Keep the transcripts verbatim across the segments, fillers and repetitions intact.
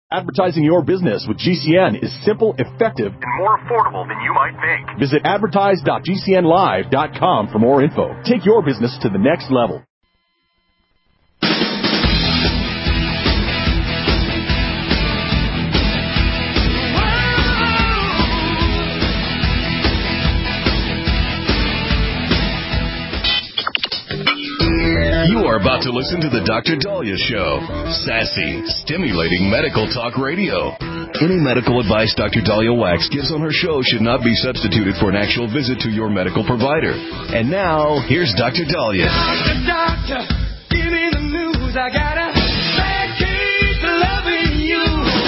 Advertising your business with G C N is simple, effective, and more affordable than you might think. Visit advertise dot g c n live dot com for more info. Take your business to the next level. You are about to listen to the Doctor Dahlia Show. Sassy, stimulating medical talk radio. Any medical advice Doctor Dahlia Wax gives on her show should not be substituted for an actual visit to your medical provider. And now, here's Doctor Dahlia. Doctor, doctor, give me the news. I got a bad case of loving you.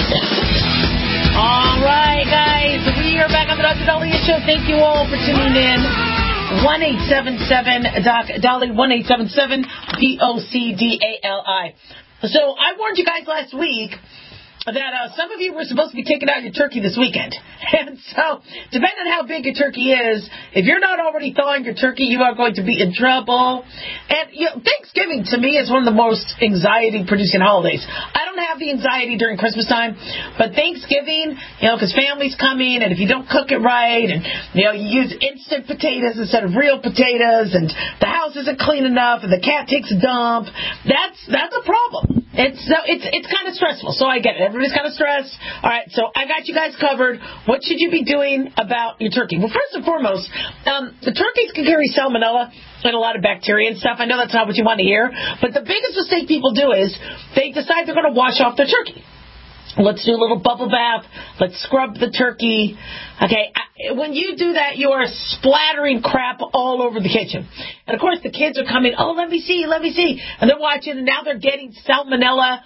All right, guys. We are back on the Doctor Dahlia Show. Thank you all for tuning in. one eight seven seven Doc Dolly, one eight seven seven D O C D A L I. So I warned you guys last week that uh, some of you were supposed to be taking out your turkey this weekend. And so, depending on how big your turkey is, if you're not already thawing your turkey, you are going to be in trouble. And you know, Thanksgiving, to me, is one of the most anxiety-producing holidays. I don't have the anxiety during Christmas time, but Thanksgiving, you know, because family's coming, and if you don't cook it right, and, you know, you use instant potatoes instead of real potatoes, and the house isn't clean enough, and the cat takes a dump, that's that's a problem. It's so it's it's kind of stressful, so I get it. Everybody's kind of stressed. All right, so I got you guys covered. What should you be doing about your turkey? Well, first and foremost, um, the turkeys can carry salmonella and a lot of bacteria and stuff. I know that's not what you want to hear, but the biggest mistake people do is they decide they're going to wash off their turkey. Let's do a little bubble bath. Let's scrub the turkey. Okay, when you do that, you are splattering crap all over the kitchen. And, of course, the kids are coming, oh, let me see, let me see. And they're watching, and now they're getting salmonella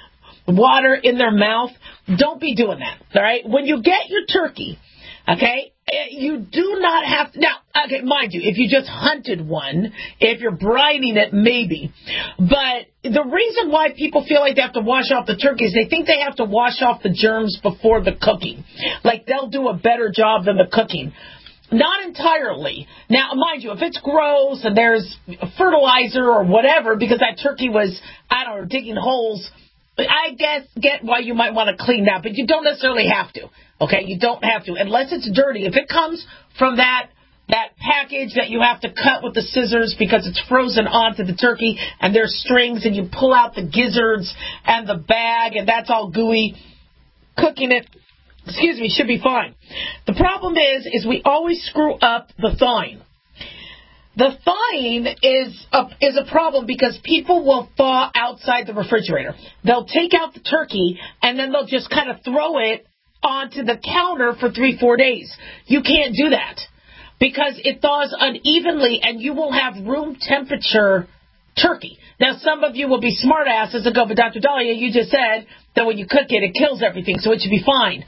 water in their mouth. Don't be doing that, all right? When you get your turkey, okay, you do not have to. Now, okay, mind you, if you just hunted one, if you're brining it, maybe. But the reason why people feel like they have to wash off the turkey is they think they have to wash off the germs before the cooking. Like they'll do a better job than the cooking. Not entirely. Now, mind you, if it's gross and there's fertilizer or whatever, because that turkey was, I don't know, digging holes, I guess get why you might want to clean that, but you don't necessarily have to. Okay, you don't have to, unless it's dirty. If it comes from that that package that you have to cut with the scissors because it's frozen onto the turkey and there's strings and you pull out the gizzards and the bag and that's all gooey, cooking it, excuse me, should be fine. The problem is, is we always screw up the thawing. The thawing is a, is a problem because people will thaw outside the refrigerator. They'll take out the turkey and then they'll just kind of throw it onto the counter for three, four days. You can't do that because it thaws unevenly and you will have room temperature turkey. Now, some of you will be smart asses and go, but Doctor Dahlia, you just said that when you cook it, it kills everything, so it should be fine.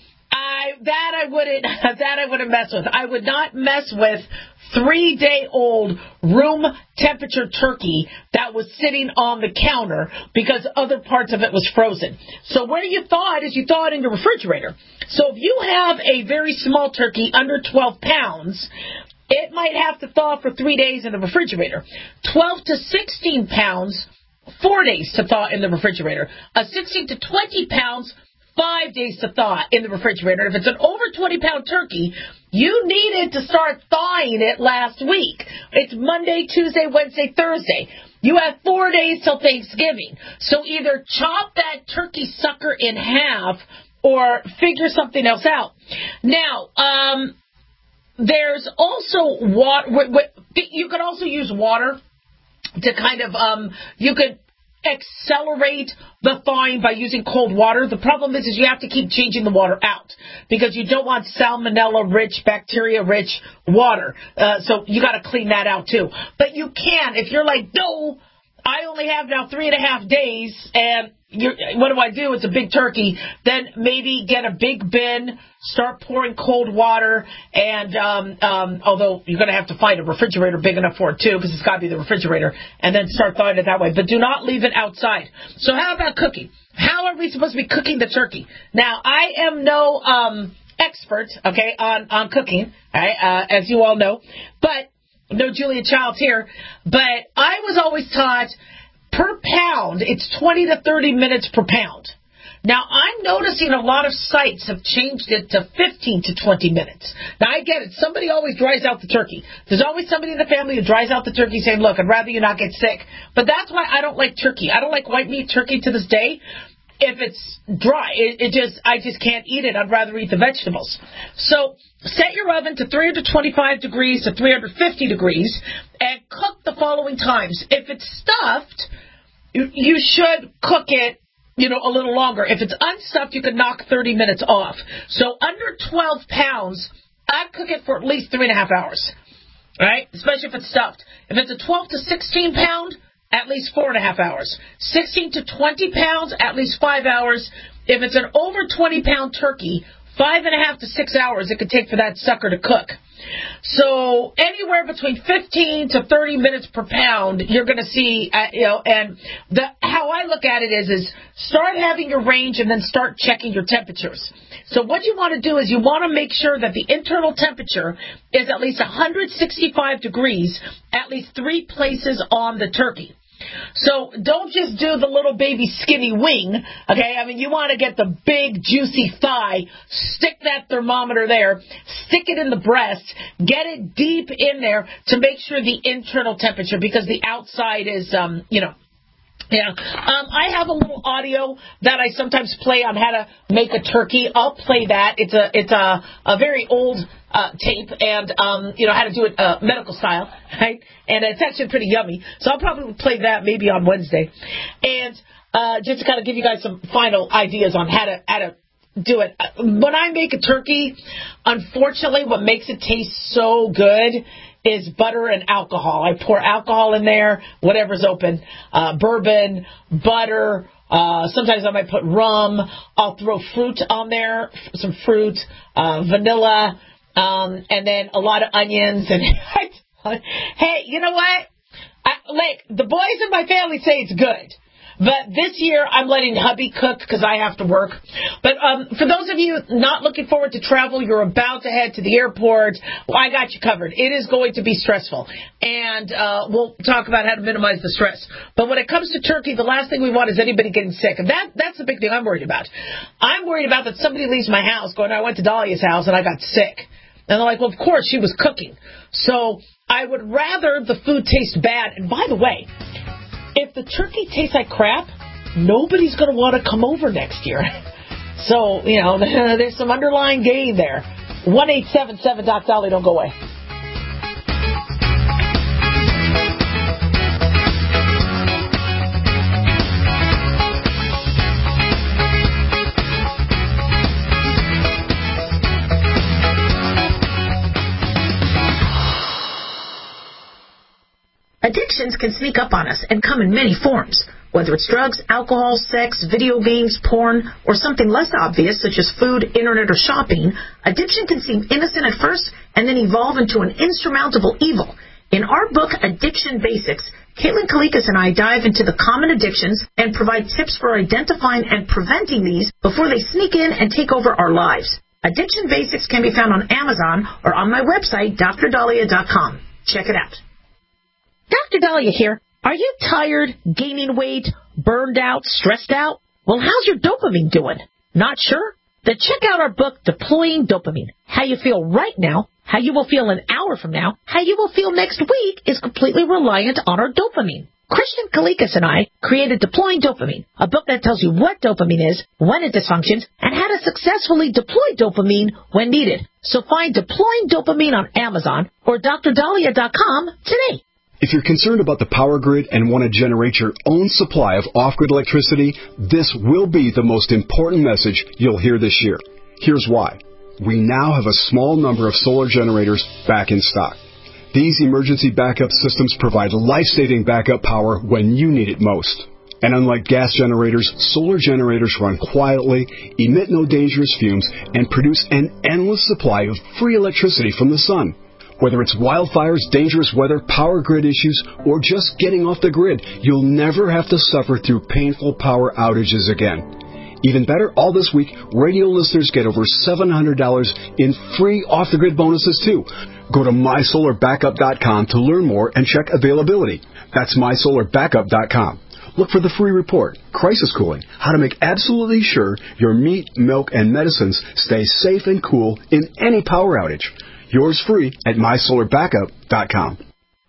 I, that I wouldn't, that I wouldn't mess with. I would not mess with three-day-old room temperature turkey that was sitting on the counter because other parts of it was frozen. So where you thaw it is you thaw it in your refrigerator. So if you have a very small turkey under twelve pounds, it might have to thaw for three days in the refrigerator. twelve to sixteen pounds, four days to thaw in the refrigerator. A sixteen to twenty pounds, five days to thaw in the refrigerator. If it's an over twenty pound turkey, you needed to start thawing it last week. It's Monday, Tuesday, Wednesday, Thursday. You have four days till Thanksgiving. So either chop that turkey sucker in half or figure something else out. Now, um, there's also water. You could also use water to kind of, um, you could accelerate the thawing by using cold water. The problem is, is you have to keep changing the water out because you don't want salmonella-rich, bacteria-rich water. Uh, so you got to clean that out too. But you can, if you're like, no, I only have now three and a half days, and you're, what do I do? It's a big turkey. Then maybe get a big bin, start pouring cold water, and um, um, although you're going to have to find a refrigerator big enough for it too, because it's got to be the refrigerator, and then start thawing it that way. But do not leave it outside. So how about cooking? How are we supposed to be cooking the turkey? Now, I am no um, expert, okay, on, on cooking, right, uh, as you all know, but no Julia Childs here, but I was always taught per pound, it's twenty to thirty minutes per pound. Now, I'm noticing a lot of sites have changed it to fifteen to twenty minutes. Now, I get it. Somebody always dries out the turkey. There's always somebody in the family who dries out the turkey saying, look, I'd rather you not get sick. But that's why I don't like turkey. I don't like white meat turkey to this day. If it's dry, it, it just I just can't eat it. I'd rather eat the vegetables. So set your oven to three hundred twenty-five degrees to three hundred fifty degrees and cook the following times. If it's stuffed, you, you should cook it, you know, a little longer. If it's unstuffed, you can knock thirty minutes off. So under twelve pounds, I'd cook it for at least three and a half hours, right? Especially if it's stuffed. If it's a twelve to sixteen pound, at least four and a half hours. sixteen to twenty pounds, at least five hours. If it's an over twenty pound turkey, five and a half to six hours it could take for that sucker to cook. So anywhere between fifteen to thirty minutes per pound, you're going to see, uh, you know, and the how I look at it is, is start having your range and then start checking your temperatures. So what you want to do is you want to make sure that the internal temperature is at least one hundred sixty-five degrees, at least three places on the turkey. So don't just do the little baby skinny wing, okay? I mean, you want to get the big, juicy thigh, stick that thermometer there, stick it in the breast, get it deep in there to make sure the internal temperature, because the outside is, um, you know, Yeah, um, I have a little audio that I sometimes play on how to make a turkey. I'll play that. It's a it's a, a very old uh, tape, and um, you know how to do it uh, medical style, right? And it's actually pretty yummy. So I'll probably play that maybe on Wednesday, and uh, just to kind of give you guys some final ideas on how to how to do it. When I make a turkey, unfortunately, what makes it taste so good is butter and alcohol. I pour alcohol in there, whatever's open, uh, bourbon, butter. Uh, sometimes I might put rum. I'll throw fruit on there, some fruit, uh, vanilla, um, and then a lot of onions. And hey, you know what? I, like the boys in my family say it's good. But this year, I'm letting hubby cook because I have to work. But um, for those of you not looking forward to travel, you're about to head to the airport, well, I got you covered. It is going to be stressful. And uh, we'll talk about how to minimize the stress. But when it comes to turkey, the last thing we want is anybody getting sick. And that that's the big thing I'm worried about. I'm worried about that somebody leaves my house going, I went to Dahlia's house and I got sick. And they're like, well, of course, she was cooking. So I would rather the food taste bad. And by the way, if the turkey tastes like crap, nobody's going to want to come over next year. So, you know, there's some underlying gain there. one eight seven seven Doc Dolly, don't go away. Addictions can sneak up on us and come in many forms. Whether it's drugs, alcohol, sex, video games, porn, or something less obvious such as food, internet, or shopping, addiction can seem innocent at first and then evolve into an insurmountable evil. In our book, Addiction Basics, Caitlin Kalikas and I dive into the common addictions and provide tips for identifying and preventing these before they sneak in and take over our lives. Addiction Basics can be found on Amazon or on my website, D R Dahlia dot com. Check it out. Doctor Dahlia here. Are you tired, gaining weight, burned out, stressed out? Well, how's your dopamine doing? Not sure? Then check out our book, Deploying Dopamine. How you feel right now, how you will feel an hour from now, how you will feel next week is completely reliant on our dopamine. Christian Kalikas and I created Deploying Dopamine, a book that tells you what dopamine is, when it dysfunctions, and how to successfully deploy dopamine when needed. So find Deploying Dopamine on Amazon or D R Dahlia dot com today. If you're concerned about the power grid and want to generate your own supply of off-grid electricity, this will be the most important message you'll hear this year. Here's why. We now have a small number of solar generators back in stock. These emergency backup systems provide life-saving backup power when you need it most. And unlike gas generators, solar generators run quietly, emit no dangerous fumes, and produce an endless supply of free electricity from the sun. Whether it's wildfires, dangerous weather, power grid issues, or just getting off the grid, you'll never have to suffer through painful power outages again. Even better, all this week, radio listeners get over seven hundred dollars in free off-the-grid bonuses, too. Go to my solar backup dot com to learn more and check availability. That's my solar backup dot com. Look for the free report, Crisis Cooling, how to make absolutely sure your meat, milk, and medicines stay safe and cool in any power outage. Yours free at my solar backup dot com.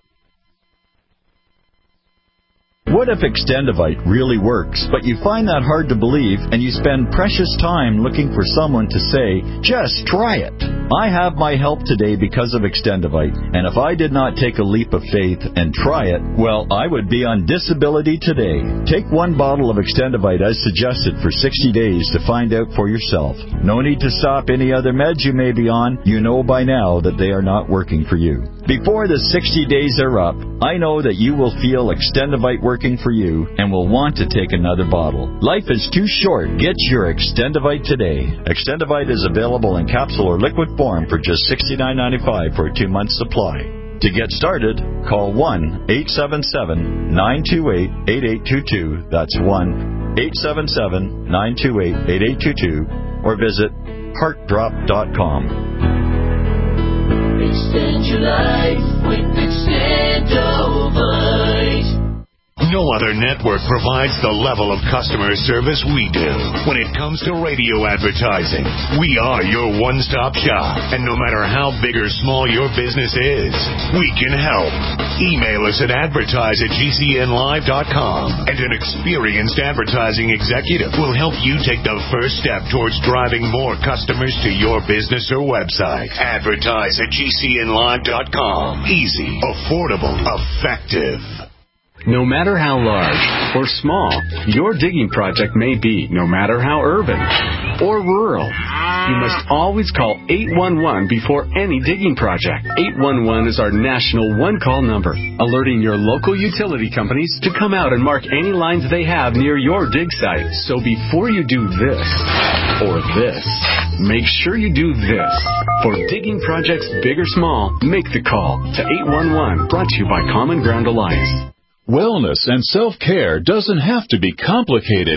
What if Extendivite really works, but you find that hard to believe and you spend precious time looking for someone to say, just try it? I have my help today because of Extendivite, and if I did not take a leap of faith and try it, well, I would be on disability today. Take one bottle of Extendivite as suggested for sixty days to find out for yourself. No need to stop any other meds you may be on. You know by now that they are not working for you. Before the sixty days are up, I know that you will feel Extendivite working for you and will want to take another bottle. Life is too short. Get your Extendivite today. Extendivite is available in capsule or liquid form for just sixty-nine ninety-five for a two-month supply. To get started, call one eight seven seven, nine two eight, eight eight two two. That's one eight seven seven, nine two eight, eight eight two two or visit heart drop dot com. Extend your life with Extendivite. No other network provides the level of customer service we do. When it comes to radio advertising, we are your one-stop shop. And no matter how big or small your business is, we can help. Email us at advertise at G C N live dot com, and an experienced advertising executive will help you take the first step towards driving more customers to your business or website. Advertise at G C N live dot com. Easy, affordable, effective. No matter how large or small your digging project may be, no matter how urban or rural, you must always call eight one one before any digging project. eight one one is our national one-call number, alerting your local utility companies to come out and mark any lines they have near your dig site. So before you do this or this, make sure you do this. For digging projects big or small, make the call to eight one one, brought to you by Common Ground Alliance. Wellness and self-care doesn't have to be complicated.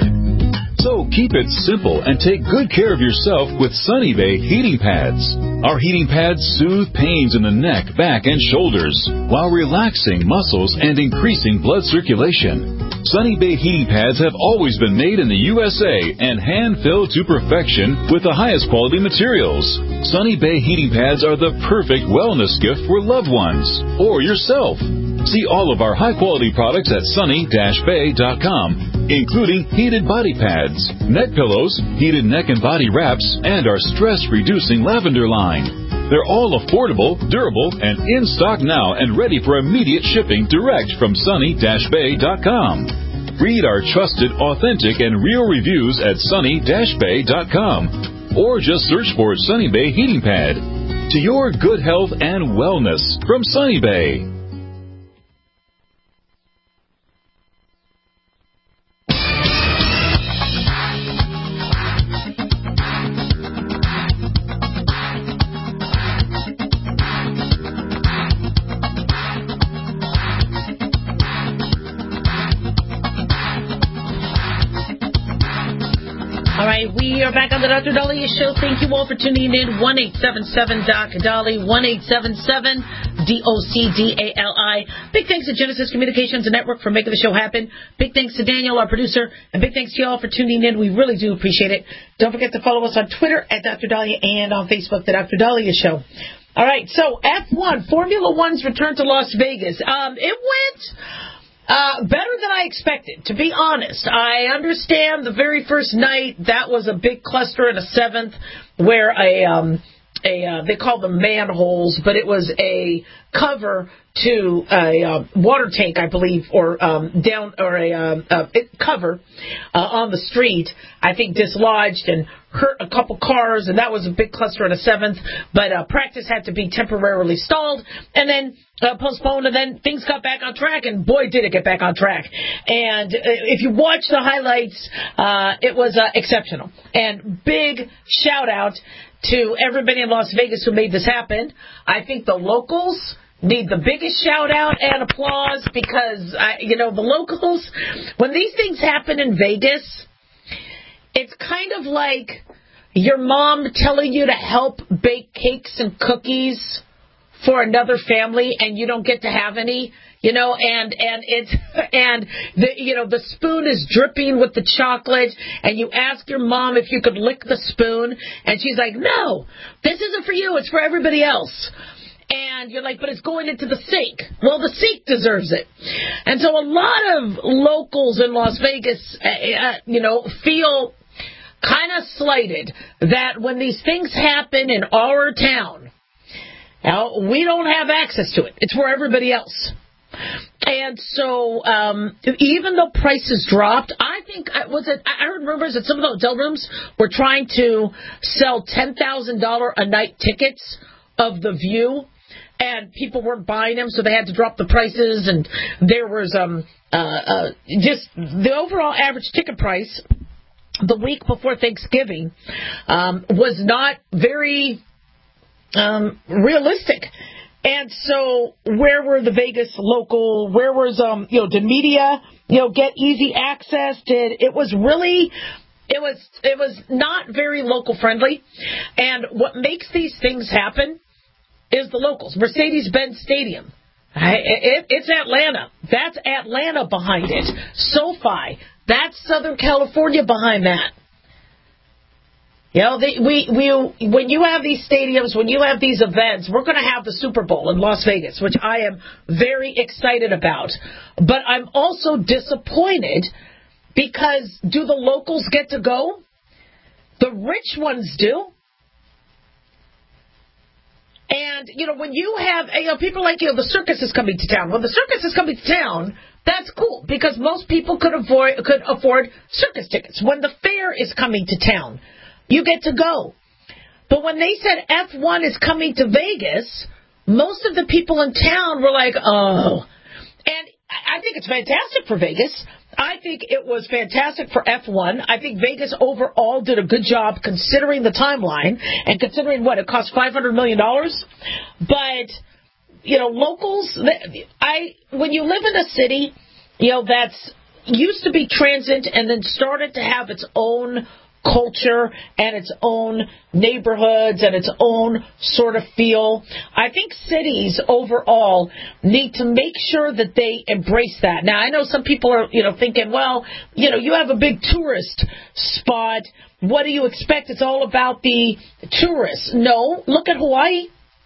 So keep it simple and take good care of yourself with Sunny Bay heating pads. Our heating pads soothe pains in the neck, back, and shoulders while relaxing muscles and increasing blood circulation. Sunny Bay heating pads have always been made in the U S A and hand-filled to perfection with the highest quality materials. Sunny Bay heating pads are the perfect wellness gift for loved ones or yourself. See all of our high-quality products at sunny dash bay dot com, including heated body pads, neck pillows, heated neck and body wraps, and our stress-reducing lavender line. They're all affordable, durable, and in stock now and ready for immediate shipping direct from sunny dash bay dot com. Read our trusted, authentic, and real reviews at sunny dash bay dot com or just search for Sunny Bay Heating Pad. To your good health and wellness from Sunny Bay. We are back on the Doctor Dahlia Show. Thank you all for tuning in. one eight seven seven D O C Dolly, one eight seven seven D O C D A L I. Big thanks to Genesis Communications Network for making the show happen. Big thanks to Daniel, our producer, and big thanks to you all for tuning in. We really do appreciate it. Don't forget to follow us on Twitter at Doctor Dahlia and on Facebook, The Doctor Dahlia Show. All right, so F one, Formula One's return to Las Vegas. Um, it went... Uh, better than I expected, to be honest. I understand the very first night that was a big cluster in a seventh where a, um, a uh, they call them manholes, but it was a cover to a uh, water tank, I believe, or um, down or a um, uh, cover uh, on the street, I think dislodged and hurt a couple cars, and that was a big cluster in a seventh. But uh, practice had to be temporarily stalled and then uh, postponed, and then things got back on track, and boy, did it get back on track. And uh, if you watch the highlights, uh, it was uh, exceptional. And big shout-out to everybody in Las Vegas who made this happen. I think the locals need the biggest shout-out and applause because, I, you know, the locals, when these things happen in Vegas, it's kind of like your mom telling you to help bake cakes and cookies for another family and you don't get to have any. You know, and, and it's, and the, you know, the spoon is dripping with the chocolate, and you ask your mom if you could lick the spoon, and she's like, no, this isn't for you, it's for everybody else. And you're like, but it's going into the sink. Well, the sink deserves it. And so a lot of locals in Las Vegas, uh, you know, feel kind of slighted that when these things happen in our town, now, we don't have access to it. It's for everybody else. And so, um, even though prices dropped, I think, was it, I heard rumors that some of the hotel rooms were trying to sell ten thousand dollars a night tickets of the view, and people weren't buying them, so they had to drop the prices, and there was, um, uh, uh, just the overall average ticket price the week before Thanksgiving, um, was not very, um, realistic. And so, where were the Vegas local? Where was um, you know, did media, you know, get easy access? Did it was really, it was it was not very local friendly. And what makes these things happen is the locals. Mercedes-Benz Stadium, I, it, it's Atlanta. That's Atlanta behind it. SoFi, that's Southern California behind that. You know, they, we, we, when you have these stadiums, when you have these events, we're going to have the Super Bowl in Las Vegas, which I am very excited about. But I'm also disappointed because do the locals get to go? The rich ones do. And, you know, when you have, you know, people like, you know, the circus is coming to town. When the circus is coming to town, that's cool because most people could avoid, could afford circus tickets. When the fair is coming to town, you get to go. But when they said F one is coming to Vegas, most of the people in town were like, oh. And I think it's fantastic for Vegas. I think it was fantastic for F one. I think Vegas overall did a good job considering the timeline and considering what it cost five hundred million dollars. But, you know, locals, I when you live in a city, you know, that's used to be transient and then started to have its own culture and its own neighborhoods and its own sort of feel. I think cities overall need to make sure that they embrace that. Now, I know some people are, you know, thinking, well, you know, you have a big tourist spot. What do you expect? It's all about the tourists. No, look at Hawaii.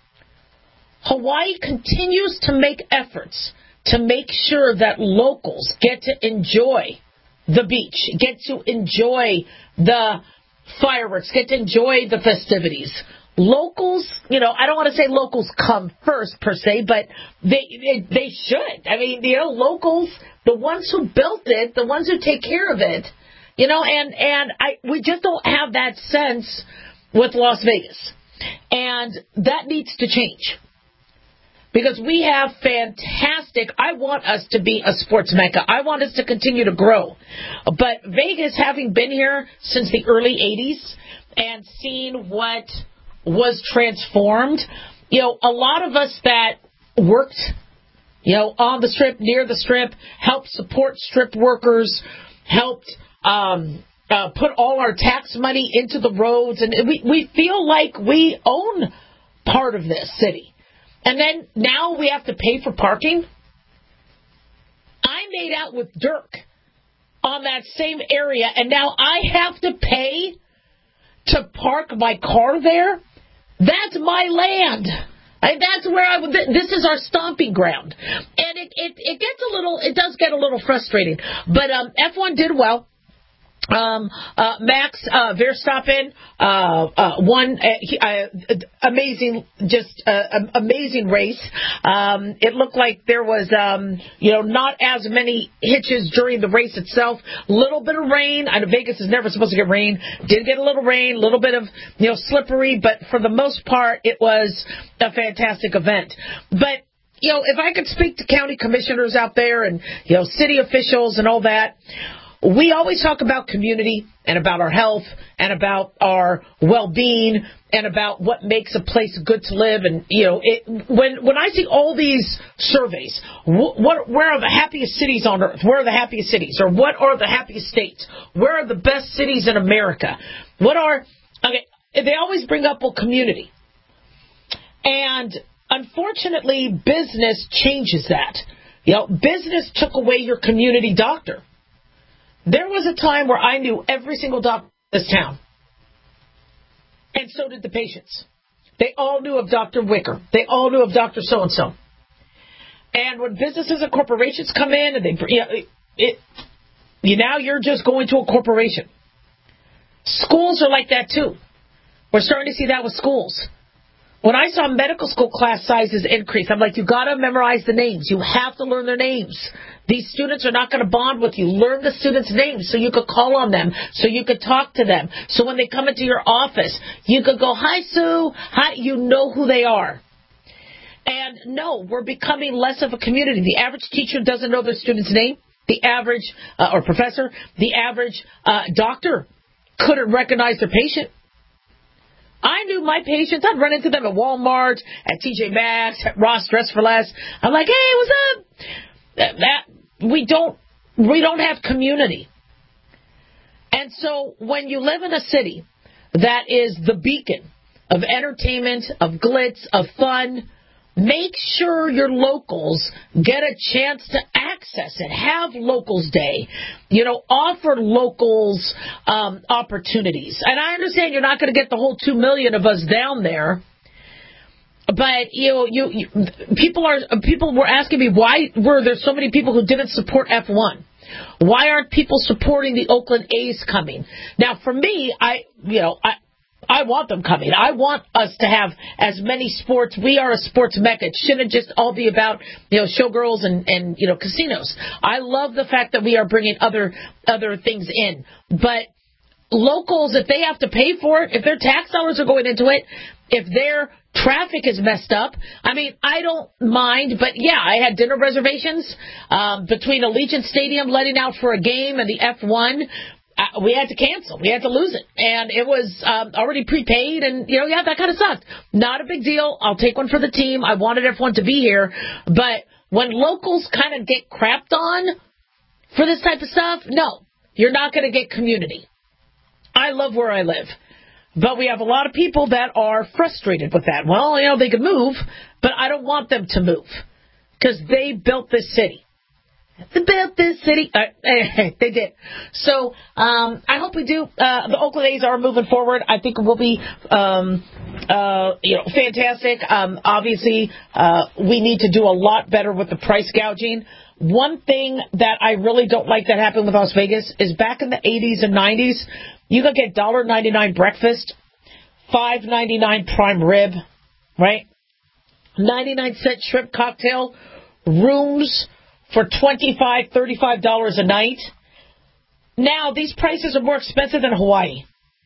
Hawaii continues to make efforts to make sure that locals get to enjoy the beach, get to enjoy the fireworks, get to enjoy the festivities. Locals, you know, I don't want to say locals come first per se, but they, they they should. I mean, you know, locals, the ones who built it, the ones who take care of it, you know, and and I we just don't have that sense with Las Vegas, and that needs to change. Because we have fantastic, I want us to be a sports mecca. I want us to continue to grow. But Vegas, having been here since the early eighties and seen what was transformed, you know, a lot of us that worked, you know, on the Strip, near the Strip, helped support Strip workers, helped um, uh, put all our tax money into the roads, and we, we feel like we own part of this city. And then now we have to pay for parking. I made out with Dirk on that same area, and now I have to pay to park my car there? That's my land. I, that's where I would. This is our stomping ground, and it, it it gets a little. It does get a little frustrating. But um, F one did well. Um, uh, Max uh, Verstappen uh, uh, won uh, he, uh, amazing, just uh, amazing race. Um, it looked like there was, um, you know, not as many hitches during the race itself. Little bit of rain. I know Vegas is never supposed to get rain. Did get a little rain, a little bit of, you know, slippery, but for the most part, it was a fantastic event. But you know, if I could speak to county commissioners out there and you know, city officials and all that. We always talk about community and about our health and about our well-being and about what makes a place good to live. And, you know, it, when when I see all these surveys, wh- what, where are the happiest cities on earth? Where are the happiest cities? Or what are the happiest states? Where are the best cities in America? What are, okay, they always bring up, well, community. And unfortunately, business changes that. You know, business took away your community doctor. There was a time where I knew every single doctor in this town. And so did the patients. They all knew of Doctor Wicker. They all knew of Doctor So-and-so. And when businesses and corporations come in, and they, you know, it, it, you now you're just going to a corporation. Schools are like that, too. We're starting to see that with schools. When I saw medical school class sizes increase, I'm like, you got to memorize the names. You have to learn their names. These students are not going to bond with you. Learn the students' names so you could call on them, so you could talk to them. So when they come into your office, you could go, hi, Sue. Hi. You know who they are. And no, we're becoming less of a community. The average teacher doesn't know their student's name. The average, uh, or professor, the average uh, doctor couldn't recognize their patient. I knew my patients. I'd run into them at Walmart, at T J Maxx, at Ross Dress for Less. I'm like, hey, what's up? That, that we don't we don't have community. And so when you live in a city that is the beacon of entertainment, of glitz, of fun, make sure your locals get a chance to access it. Have Locals Day. You know, offer locals um, opportunities. And I understand you're not going to get the whole two million of us down there. But, you know, you, you people are people were asking me, why were there so many people who didn't support F one? Why aren't people supporting the Oakland A's coming? Now, for me, I, you know, I, I want them coming. I want us to have as many sports. We are a sports mecca. It shouldn't just all be about, you know, showgirls and, and, you know, casinos. I love the fact that we are bringing other other things in. But locals, if they have to pay for it, if their tax dollars are going into it, if their traffic is messed up, I mean, I don't mind. But, yeah, I had dinner reservations um, between Allegiant Stadium letting out for a game and the F one. Uh, we had to cancel. We had to lose it. And it was um, already prepaid. And, you know, yeah, that kind of sucked. Not a big deal. I'll take one for the team. I wanted everyone to be here. But when locals kind of get crapped on for this type of stuff, no, you're not going to get community. I love where I live. But we have a lot of people that are frustrated with that. Well, you know, they could move, but I don't want them to move because they built this city. They built this city. Uh, they did. So um, I hope we do. Uh, the Oakland A's are moving forward. I think it will be, um, uh, you know, fantastic. Um, obviously, uh, we need to do a lot better with the price gouging. One thing that I really don't like that happened with Las Vegas is back in the eighties and nineties, you could get one dollar ninety-nine breakfast, five ninety-nine prime rib, right? ninety-nine cent shrimp cocktail, rooms for twenty-five dollars, thirty-five dollars a night. Now, these prices are more expensive than Hawaii.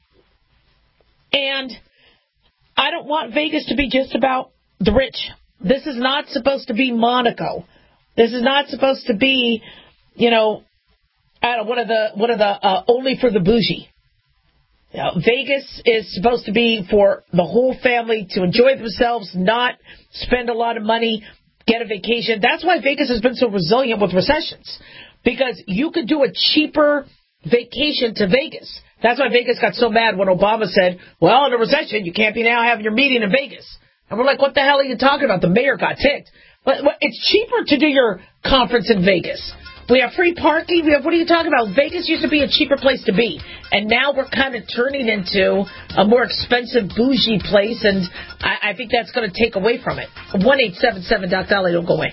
And I don't want Vegas to be just about the rich. This is not supposed to be Monaco. This is not supposed to be, you know, I don't know, one of the, one of the uh, only for the bougie. You know, Vegas is supposed to be for the whole family to enjoy themselves, not spend a lot of money, get a vacation. That's why Vegas has been so resilient with recessions, because you could do a cheaper vacation to Vegas. That's why Vegas got so mad when Obama said, well, in a recession, you can't be now having your meeting in Vegas. And we're like, what the hell are you talking about? The mayor got ticked. But it's cheaper to do your conference in Vegas. We have free parking. We have, what are you talking about? Vegas used to be a cheaper place to be. And now we're kind of turning into a more expensive, bougie place. And I, I think that's going to take away from it. one eight seven seven Doc Dolly, don't go away.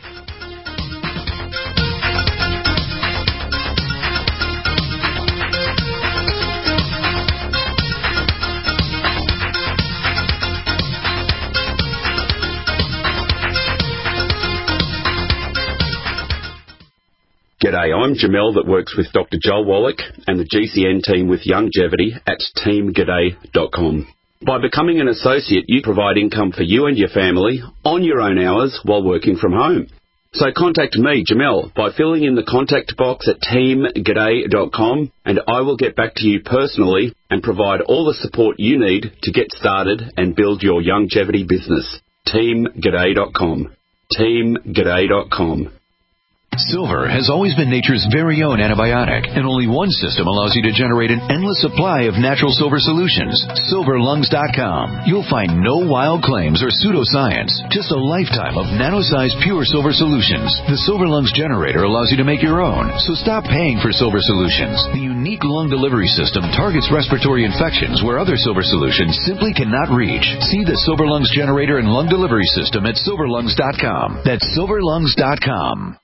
G'day, I'm Jamel that works with Doctor Joel Wallach and the G C N team with Longevity at team g'day dot com. By becoming an associate, you provide income for you and your family on your own hours while working from home. So contact me, Jamel, by filling in the contact box at team g'day dot com, and I will get back to you personally and provide all the support you need to get started and build your longevity business. team g'day dot com. team g'day dot com. Silver has always been nature's very own antibiotic, and only one system allows you to generate an endless supply of natural silver solutions. silver lungs dot com. You'll find no wild claims or pseudoscience, just a lifetime of nano-sized pure silver solutions. The Silver Lungs generator allows you to make your own, so stop paying for silver solutions. The unique lung delivery system targets respiratory infections where other silver solutions simply cannot reach. See the Silver Lungs generator and lung delivery system at silver lungs dot com. That's silver lungs dot com.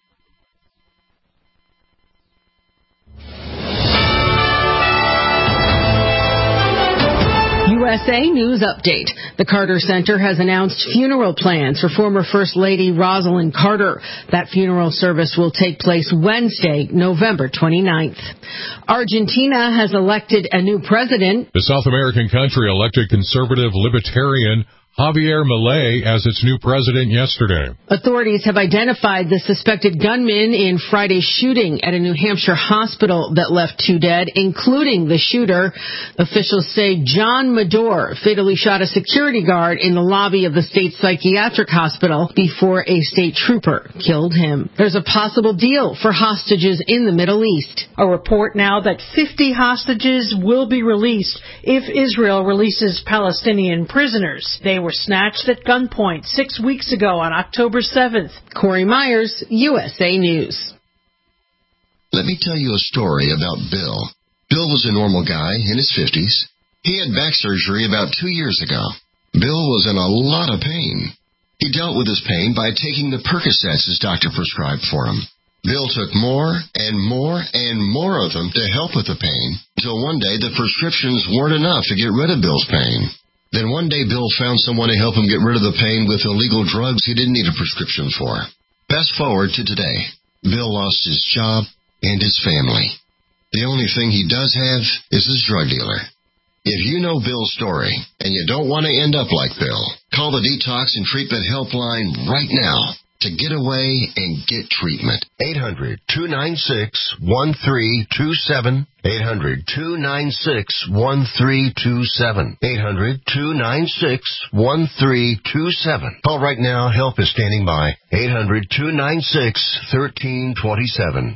U S A News Update. The Carter Center has announced funeral plans for former First Lady Rosalind Carter. That funeral service will take place Wednesday, November twenty-ninth. Argentina has elected a new president. The South American country elected conservative libertarian Javier Milei as its new president yesterday. Authorities have identified the suspected gunman in Friday's shooting at a New Hampshire hospital that left two dead, including the shooter. Officials say John Madore fatally shot a security guard in the lobby of the state psychiatric hospital before a state trooper killed him. There's a possible deal for hostages in the Middle East. A report now that fifty hostages will be released if Israel releases Palestinian prisoners. They were snatched at gunpoint six weeks ago on October seventh. Corey Myers, U S A News. Let me tell you a story about Bill. Bill was a normal guy in his fifties. He had back surgery about two years ago. Bill was in a lot of pain. He dealt with his pain by taking the Percocets his doctor prescribed for him. Bill took more and more and more of them to help with the pain, until one day the prescriptions weren't enough to get rid of Bill's pain. Then one day Bill found someone to help him get rid of the pain with illegal drugs he didn't need a prescription for. Fast forward to today. Bill lost his job and his family. The only thing he does have is his drug dealer. If you know Bill's story and you don't want to end up like Bill, call the Detox and Treatment Helpline right now to get away and get treatment. eight hundred, two nine six, one three two seven. eight hundred, two nine six, one three two seven. eight hundred, two nine six, one three two seven. Call right now. Help is standing by. eight hundred, two nine six, one three two seven.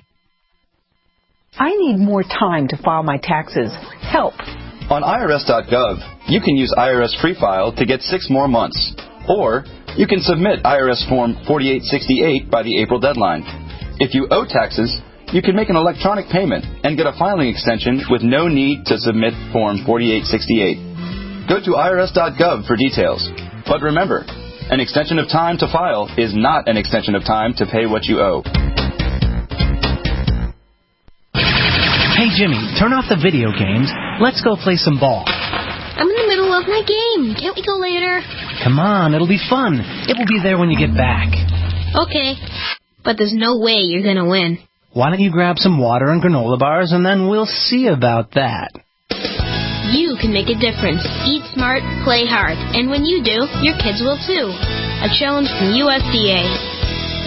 I need more time to file my taxes. Help. On I R S dot gov, you can use I R S Free File to get six more months. Or you can submit I R S Form forty-eight sixty-eight by the April deadline. If you owe taxes, you can make an electronic payment and get a filing extension with no need to submit Form forty-eight sixty-eight. Go to I R S dot gov for details. But remember, an extension of time to file is not an extension of time to pay what you owe. Hey, Jimmy, turn off the video games. Let's go play some ball. I'm in the middle of my game. Can't we go later? Come on, it'll be fun. It will be there when you get back. Okay, but there's no way you're going to win. Why don't you grab some water and granola bars, and then we'll see about that. You can make a difference. Eat smart, play hard. And when you do, your kids will too. A challenge from U S D A.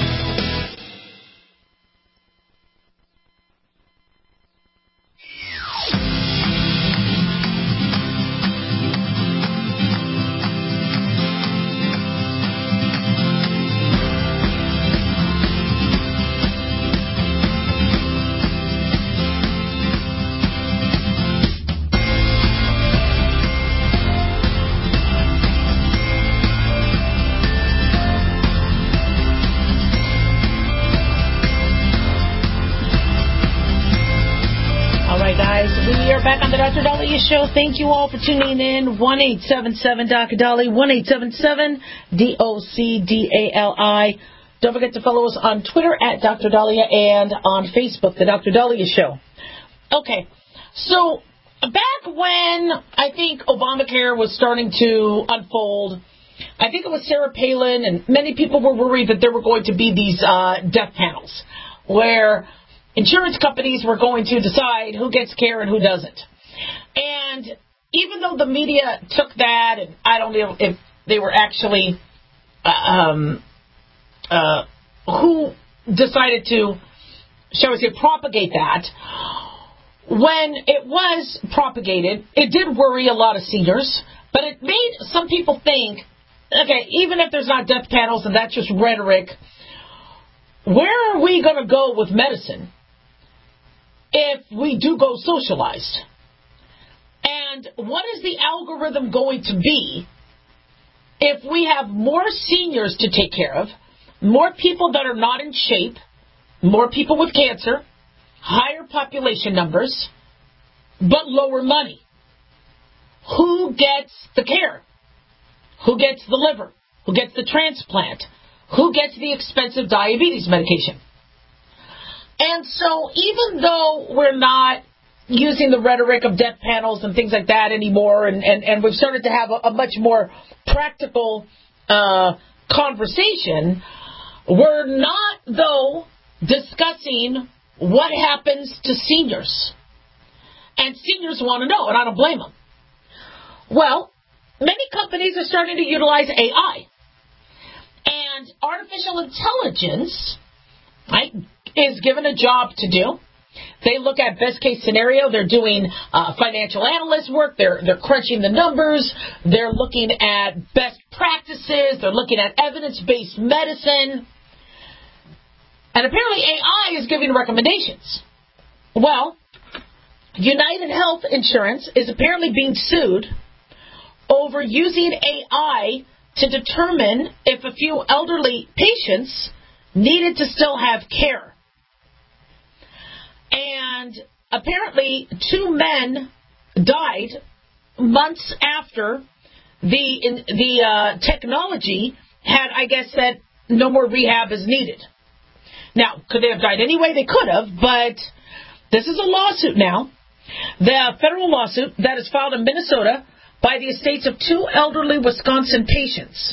Doctor Dahlia Show. Thank you all for tuning in. one eight seven seven D O C Dolly, one eight seven seven D O C D A L I. Don't forget to follow us on Twitter at Doctor Dahlia and on Facebook, The Doctor Dahlia Show. Okay, so back when I think Obamacare was starting to unfold, I think it was Sarah Palin and many people were worried that there were going to be these uh, death panels where insurance companies were going to decide who gets care and who doesn't. And even though the media took that, and I don't know if they were actually, um, uh, who decided to, shall we say, propagate that, when it was propagated, it did worry a lot of seniors, but it made some people think, okay, even if there's not death panels and that's just rhetoric, where are we going to go with medicine if we do go socialized? And what is the algorithm going to be if we have more seniors to take care of, more people that are not in shape, more people with cancer, higher population numbers, but lower money? Who gets the care? Who gets the liver? Who gets the transplant? Who gets the expensive diabetes medication? And so even though we're not using the rhetoric of death panels and things like that anymore, and, and, and we've started to have a, a much more practical uh, conversation, we're not, though, discussing what happens to seniors. And seniors want to know, and I don't blame them. Well, many companies are starting to utilize A I. And artificial intelligence, right, is given a job to do. They look at best case scenario. They're doing uh, financial analyst work. They're they're crunching the numbers. They're looking at best practices. They're looking at evidence-based medicine. And apparently A I is giving recommendations. Well, United Health Insurance is apparently being sued over using A I to determine if a few elderly patients needed to still have care. And apparently two men died months after the in, the uh, technology had, I guess, said no more rehab is needed. Now, could they have died anyway? They could have, but this is a lawsuit now. The federal lawsuit that is filed in Minnesota by the estates of two elderly Wisconsin patients.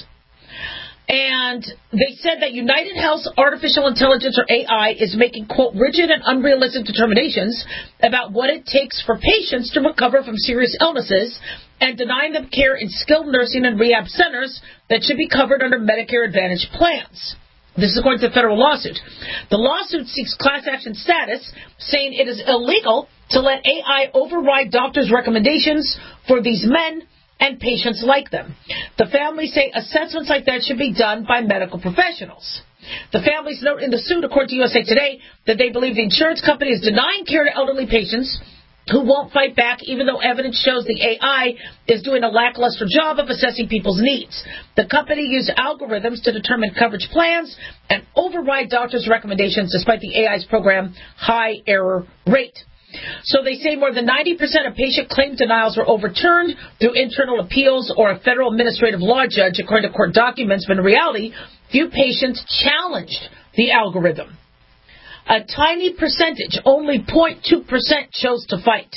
And they said that United Health's artificial intelligence, or A I, is making, quote, rigid and unrealistic determinations about what it takes for patients to recover from serious illnesses and denying them care in skilled nursing and rehab centers that should be covered under Medicare Advantage plans. This is according to the federal lawsuit. The lawsuit seeks class action status, saying it is illegal to let A I override doctors' recommendations for these men and patients like them. The families say assessments like that should be done by medical professionals. The families note in the suit, according to U S A Today, that they believe the insurance company is denying care to elderly patients who won't fight back, even though evidence shows the A I is doing a lackluster job of assessing people's needs. The company used algorithms to determine coverage plans and override doctors' recommendations despite the A I's program high error rate. So they say more than ninety percent of patient claim denials were overturned through internal appeals or a federal administrative law judge, according to court documents, but in reality, few patients challenged the algorithm. A tiny percentage, only zero point two percent, chose to fight.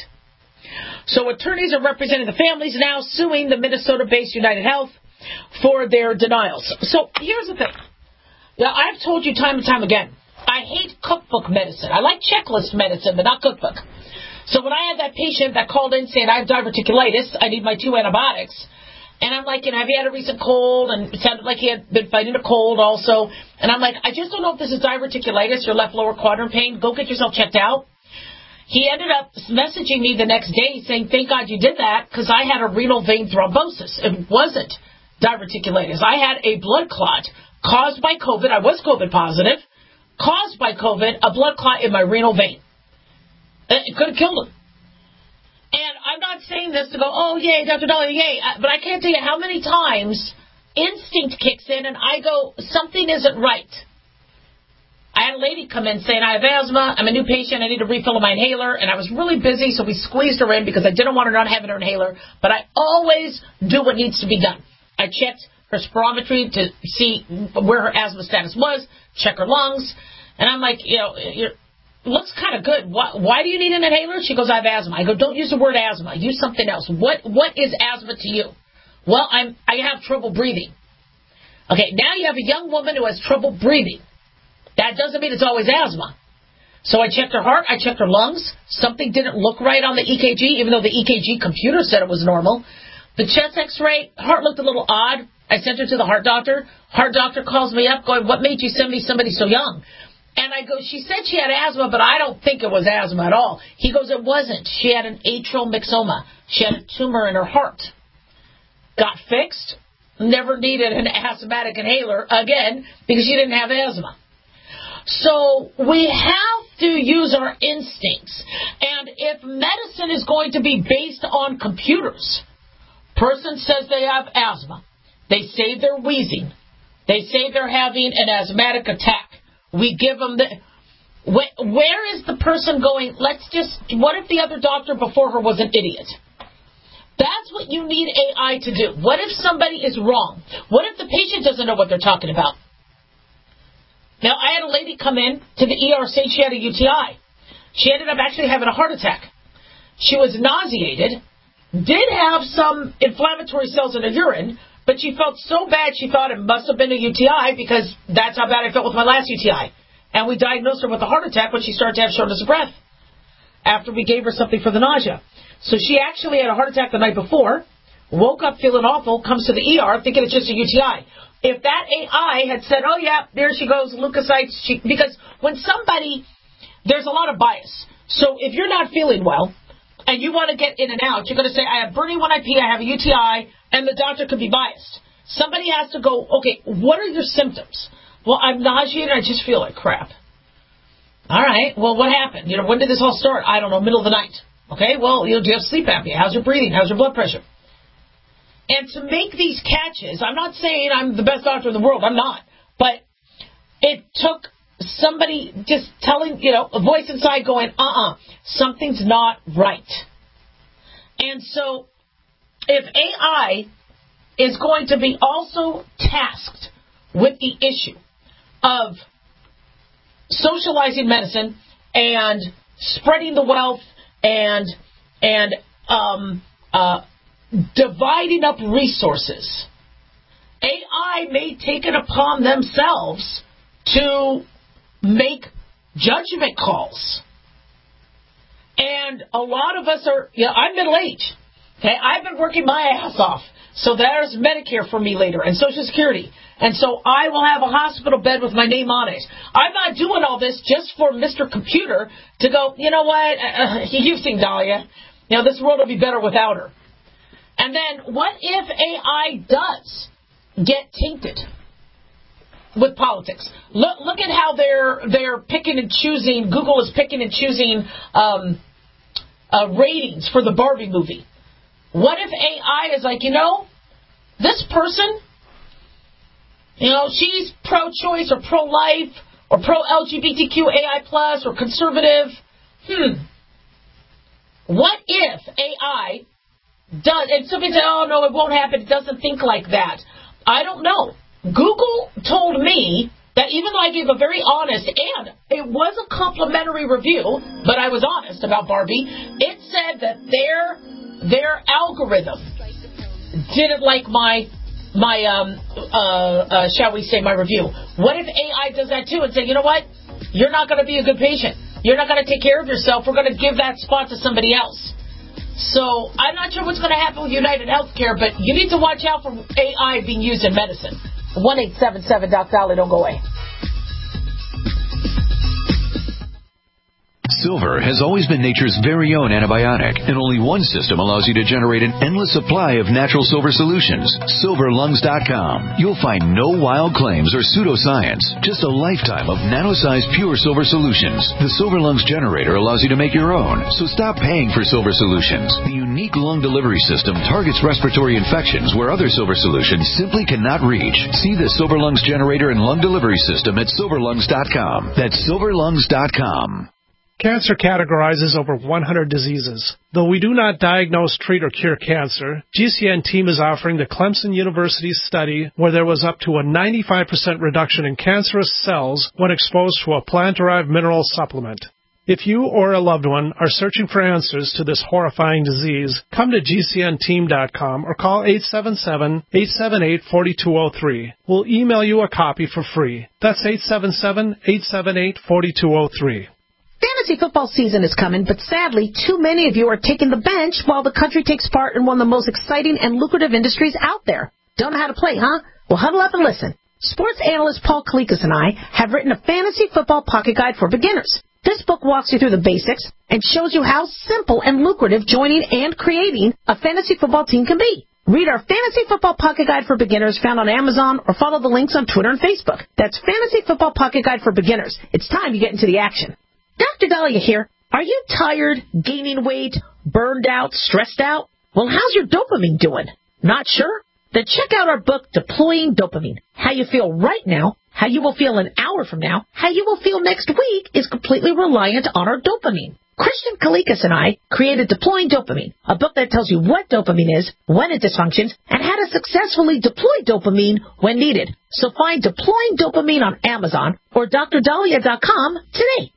So attorneys are representing the families now, suing the Minnesota-based United Health for their denials. So here's the thing. Now, I've told you time and time again, I hate cookbook medicine. I like checklist medicine, but not cookbook. So when I had that patient that called in saying, I have diverticulitis, I need my two antibiotics, and I'm like, you know, have you had a recent cold? And it sounded like he had been fighting a cold also. And I'm like, I just don't know if this is diverticulitis or left lower quadrant pain. Go get yourself checked out. He ended up messaging me the next day saying, thank God you did that, because I had a renal vein thrombosis. It wasn't diverticulitis. I had a blood clot caused by COVID. I was COVID positive. Caused by COVID, a blood clot in my renal vein. It could have killed him. And I'm not saying this to go, oh, yay, Doctor Dolly, yay. But I can't tell you how many times instinct kicks in and I go, something isn't right. I had a lady come in saying, I have asthma, I'm a new patient, I need a refill of my inhaler, and I was really busy, so we squeezed her in because I didn't want her not having her inhaler, but I always do what needs to be done. I checked her spirometry to see where her asthma status was, check her lungs, and I'm like, you know, it looks kind of good. Why, why do you need an inhaler? She goes, I have asthma. I go, don't use the word asthma. Use something else. What What is asthma to you? Well, I'm I have trouble breathing. Okay, now you have a young woman who has trouble breathing. That doesn't mean it's always asthma. So I checked her heart. I checked her lungs. Something didn't look right on the E K G, even though the E K G computer said it was normal. The chest x-ray, heart looked a little odd. I sent her to the heart doctor. Heart doctor calls me up going, what made you send me somebody so young? And I go, she said she had asthma, but I don't think it was asthma at all. He goes, it wasn't. She had an atrial myxoma. She had a tumor in her heart. Got fixed. Never needed an asthmatic inhaler again because she didn't have asthma. So we have to use our instincts. And if medicine is going to be based on computers, person says they have asthma, they say they're wheezing, they say they're having an asthmatic attack. We give them the... Where is the person going, let's just... What if the other doctor before her was an idiot? That's what you need A I to do. What if somebody is wrong? What if the patient doesn't know what they're talking about? Now, I had a lady come in to the E R saying she had a U T I. She ended up actually having a heart attack. She was nauseated, did have some inflammatory cells in her urine, but she felt so bad she thought it must have been a U T I because that's how bad I felt with my last U T I. And we diagnosed her with a heart attack when she started to have shortness of breath after we gave her something for the nausea. So she actually had a heart attack the night before, woke up feeling awful, comes to the E R thinking it's just a U T I. If that A I had said, oh, yeah, there she goes, leukocytes, she, because when somebody, there's a lot of bias. So if you're not feeling well and you want to get in and out, you're going to say, I have burning when I pee, I have a U T I, and the doctor could be biased. Somebody has to go, okay, what are your symptoms? Well, I'm nauseated, I just feel like crap. All right, well, what happened? You know, when did this all start? I don't know, middle of the night. Okay, well, you know, do you have sleep apnea? How's your breathing? How's your blood pressure? And to make these catches, I'm not saying I'm the best doctor in the world. I'm not. But it took somebody just telling, you know, a voice inside going, uh-uh, something's not right. And so if A I is going to be also tasked with the issue of socializing medicine and spreading the wealth and and um, uh, dividing up resources, A I may take it upon themselves to make judgment calls. And a lot of us are, you know, I'm middle-aged. Okay, I've been working my ass off. So there's Medicare for me later and Social Security. And so I will have a hospital bed with my name on it. I'm not doing all this just for Mister Computer to go, you know what, uh, you've seen Dahlia. You know, this world will be better without her. And then what if A I does get tainted with politics? Look, look at how they're they're picking and choosing. Google is picking and choosing um, uh, ratings for the Barbie movie. What if A I is like, you know, this person, you know, she's pro-choice or pro-life or pro-L G B T Q A I plus or conservative. Hmm. What if A I does, and somebody said, oh, no, it won't happen. It doesn't think like that. I don't know. Google told me that even though I gave a very honest, and it was a complimentary review, but I was honest about Barbie, it said that their their algorithm didn't like my, my um uh, uh shall we say, my review. What if A I does that too and say, you know what, you're not going to be a good patient. You're not going to take care of yourself. We're going to give that spot to somebody else. So I'm not sure what's going to happen with United Healthcare, but you need to watch out for A I being used in medicine. one eight seven seven Doc Dolly, don't go away. Silver has always been nature's very own antibiotic, and only one system allows you to generate an endless supply of natural silver solutions. silver lungs dot com. You'll find no wild claims or pseudoscience, just a lifetime of nano-sized pure silver solutions. The Silver Lungs generator allows you to make your own, so stop paying for silver solutions. The unique lung delivery system targets respiratory infections where other silver solutions simply cannot reach. See the Silver Lungs generator and lung delivery system at silver lungs dot com. That's silver lungs dot com. Cancer categorizes over one hundred diseases. Though we do not diagnose, treat, or cure cancer, G C N team is offering the Clemson University study where there was up to a ninety-five percent reduction in cancerous cells when exposed to a plant-derived mineral supplement. If you or a loved one are searching for answers to this horrifying disease, come to G C N team dot com or call eight seven seven, eight seven eight, four two zero three. We'll email you a copy for free. That's eight seven seven, eight seven eight, four two zero three. Fantasy football season is coming, but sadly, too many of you are taking the bench while the country takes part in one of the most exciting and lucrative industries out there. Don't know how to play, huh? Well, huddle up and listen. Sports analyst Paul Kalikas and I have written a fantasy football pocket guide for beginners. This book walks you through the basics and shows you how simple and lucrative joining and creating a fantasy football team can be. Read our Fantasy Football Pocket Guide for Beginners found on Amazon or follow the links on Twitter and Facebook. That's Fantasy Football Pocket Guide for Beginners. It's time you get into the action. Doctor Dahlia here. Are you tired, gaining weight, burned out, stressed out? Well, how's your dopamine doing? Not sure? Then check out our book, Deploying Dopamine. How you feel right now, how you will feel an hour from now, how you will feel next week is completely reliant on our dopamine. Christian Kalikas and I created Deploying Dopamine, a book that tells you what dopamine is, when it dysfunctions, and how to successfully deploy dopamine when needed. So find Deploying Dopamine on Amazon or D R dahlia dot com today.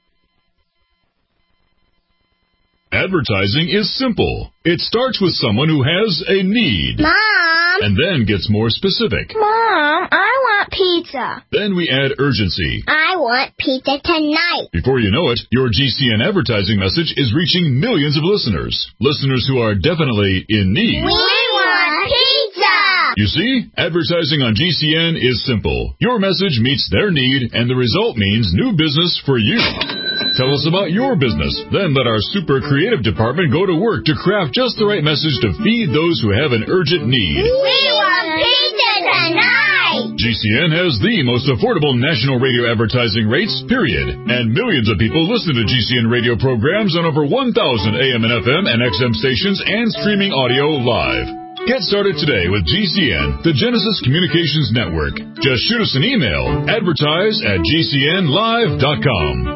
Advertising is simple. It starts with someone who has a need. Mom! And then gets more specific. Mom, I want pizza. Then we add urgency. I want pizza tonight. Before you know it, your G C N advertising message is reaching millions of listeners. Listeners who are definitely in need. We want pizza! You see, advertising on G C N is simple. Your message meets their need, and the result means new business for you. Tell us about your business. Then let our super creative department go to work to craft just the right message to feed those who have an urgent need. We want pizza tonight! G C N has the most affordable national radio advertising rates, period. And millions of people listen to G C N radio programs on over one thousand A M and F M and X M stations and streaming audio live. Get started today with G C N, the Genesis Communications Network. Just shoot us an email, advertise at G C N live dot com.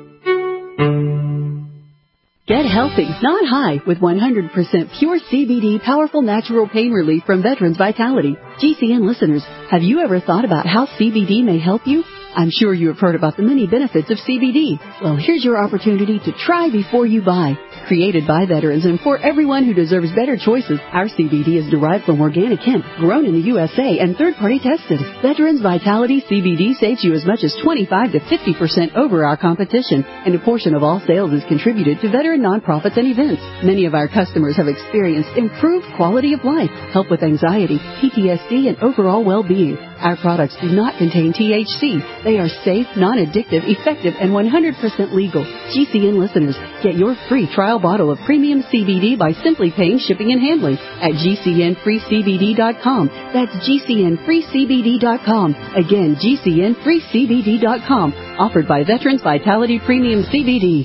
Get healthy, not high, with one hundred percent pure C B D powerful natural pain relief from Veterans Vitality. G C N listeners, have you ever thought about how C B D may help you? I'm sure you have heard about the many benefits of C B D. Well, here's your opportunity to try before you buy. Created by veterans and for everyone who deserves better choices, our C B D is derived from organic hemp, grown in the U S A, and third-party tested. Veterans Vitality C B D saves you as much as twenty-five to fifty percent over our competition, and a portion of all sales is contributed to veteran nonprofits and events. Many of our customers have experienced improved quality of life, help with anxiety, P T S D, and overall well-being. Our products do not contain T H C. They are safe, non-addictive, effective, and one hundred percent legal. G C N listeners, get your free trial bottle of premium C B D by simply paying shipping and handling at G C N free C B D dot com. That's G C N free C B D dot com. Again, G C N free C B D dot com. Offered by Veterans Vitality Premium C B D.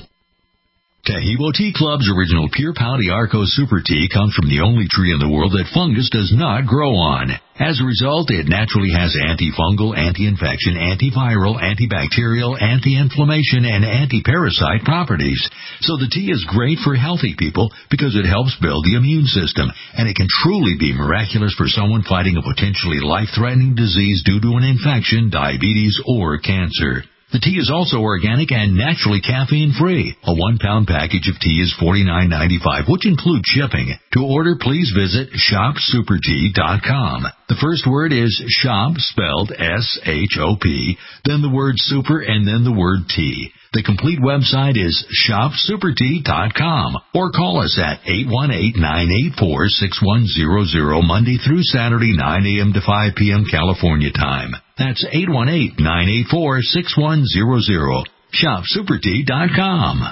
Tahibo Tea Club's original Pure Pau Arco Super Tea comes from the only tree in the world that fungus does not grow on. As a result, it naturally has antifungal, anti-infection, antiviral, antibacterial, anti-inflammation, and anti-parasite properties. So the tea is great for healthy people because it helps build the immune system, and it can truly be miraculous for someone fighting a potentially life-threatening disease due to an infection, diabetes, or cancer. The tea is also organic and naturally caffeine-free. A one-pound package of tea is forty-nine ninety-five, which includes shipping. To order, please visit shop super tea dot com. The first word is shop, spelled S H O P, then the word super, and then the word tea. The complete website is shop super tea dot com, or call us at eight one eight, nine eight four, six one zero zero Monday through Saturday, nine a.m. to five p.m. California time. That's eight one eight, nine eight four, six one zero zero. shop super tea dot com.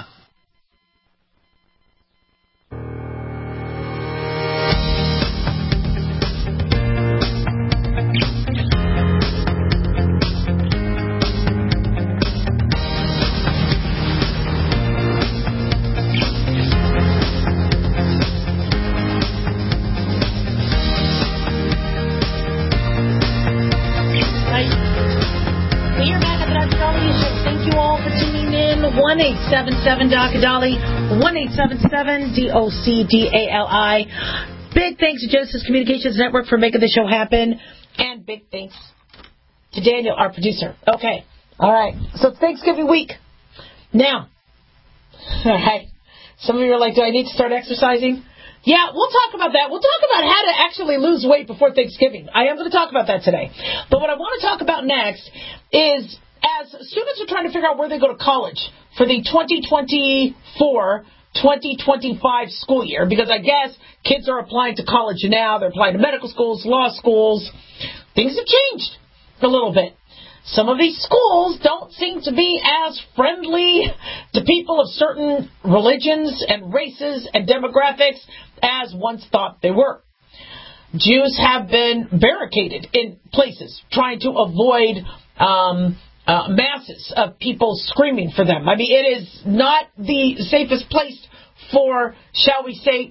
one eight seven seven D O C Dolly, one eight seven seven D O C D A L I. Big thanks to Genesis Communications Network for making the show happen. And big thanks to Daniel, our producer. Okay. All right. So it's Thanksgiving week. Now, all right. Some of you are like, do I need to start exercising? Yeah, we'll talk about that. We'll talk about how to actually lose weight before Thanksgiving. I am going to talk about that today. But what I want to talk about next is, as students are trying to figure out where they go to college for the twenty twenty-four twenty twenty-five school year, because I guess kids are applying to college now, they're applying to medical schools, law schools. Things have changed a little bit. Some of these schools don't seem to be as friendly to people of certain religions and races and demographics as once thought they were. Jews have been barricaded in places, trying to avoid um, uh, masses of people screaming for them. I mean, it is not the safest place for, shall we say,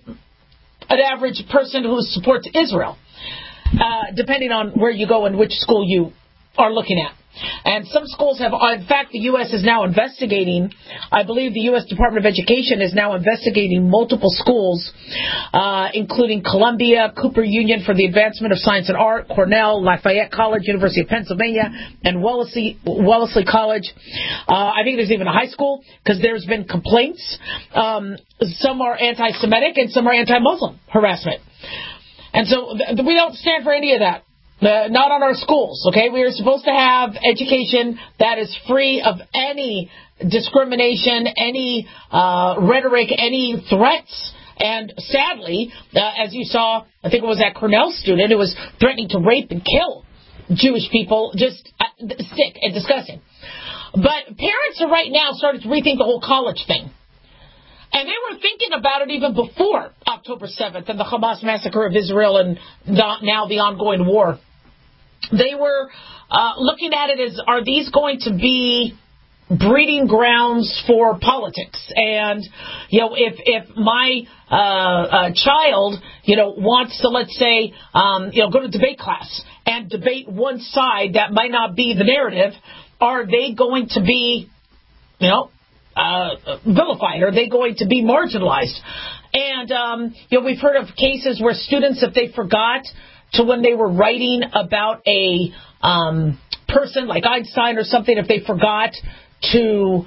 an average person who supports Israel, uh, depending on where you go and which school you are looking at. And some schools have, in fact, the U S is now investigating, I believe the U S Department of Education is now investigating multiple schools, uh, including Columbia, Cooper Union for the Advancement of Science and Art, Cornell, Lafayette College, University of Pennsylvania, and Wellesley, Wellesley College. Uh, I think there's even a high school, because there's been complaints. Um, some are anti-Semitic and some are anti-Muslim harassment. And so th- we don't stand for any of that. Uh, not on our schools, okay? We are supposed to have education that is free of any discrimination, any uh, rhetoric, any threats. And sadly, uh, as you saw, I think it was that Cornell student who was threatening to rape and kill Jewish people, just uh, sick and disgusting. But parents are right now starting to rethink the whole college thing. And they were thinking about it even before October seventh and the Hamas massacre of Israel and the, now the ongoing war. They were uh, looking at it as, are these going to be breeding grounds for politics? And, you know, if if my uh, uh, child, you know, wants to, let's say, um, you know, go to debate class and debate one side that might not be the narrative, are they going to be, you know, Uh, vilified? Are they going to be marginalized? And, um, you know, we've heard of cases where students, if they forgot to, when they were writing about a um, person like Einstein or something, if they forgot to